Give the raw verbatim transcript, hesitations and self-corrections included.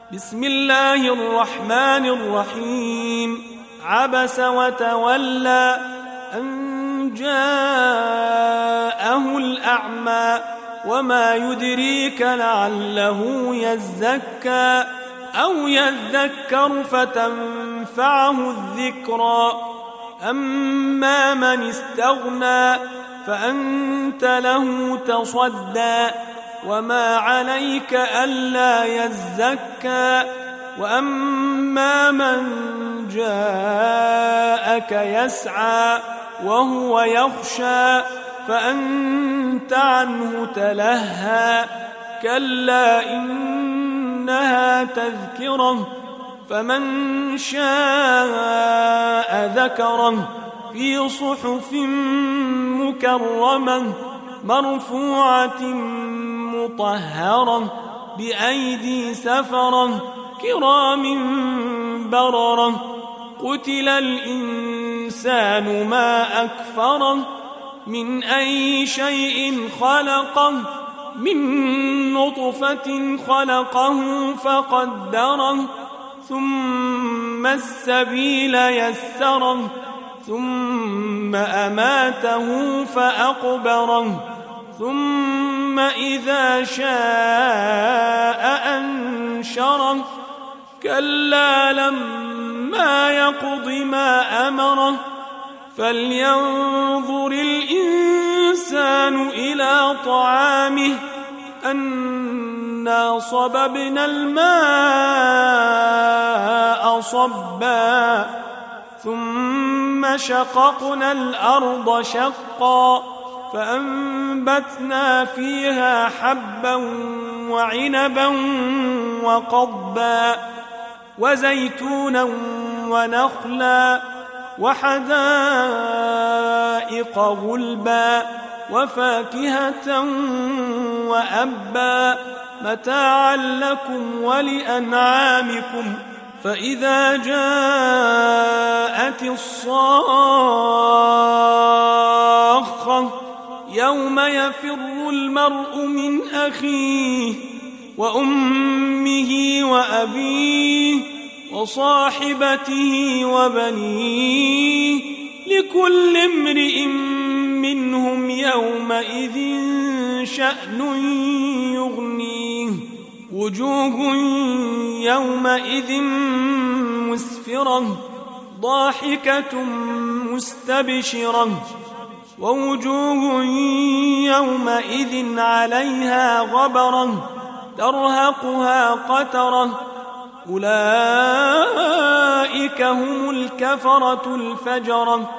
بسم الله الرحمن الرحيم. عبس وتولى أن جاءه الأعمى وما يدريك لعله يزكى أو يذكر فتنفعه الذكرى. أما من استغنى فأنت له تصدى وما عليك ألا يزكى. وأما من جاءك يسعى وهو يخشى فأنت عنه تلهى. كلا إنها تذكرة فمن شاء ذكره في صحف مكرمة مرفوعة مطهرة بأيدي سفرة كرام بررة. قتل الإنسان ما أكفره من أي شيء خلقه من نطفة خلقه فقدره ثم السبيل يسره ثم أماته فأقبره ثم إذا شاء أنشره. كلا لما يقض ما أمره فلينظر الإنسان إلى طعامه أنا صببنا الماء صبا ثم شققنا الأرض شقا فأنبتنا فيها حبا وعنبا وقضبا وزيتونا ونخلا وحدائق غلبا وفاكهة وأبا متاعا لكم ولأنعامكم. فإذا جاءت الصاخة يوم يفر المرء من أخيه وأمه وأبيه وصاحبته وبنيه لكل امرئ منهم يومئذ شأن يغنيه. وجوه يومئذ مسفرة ضاحكة مستبشرة ووجوه يومئذ عليها غبرة ترهقها قترة. أولئك هم الكفرة الفجرة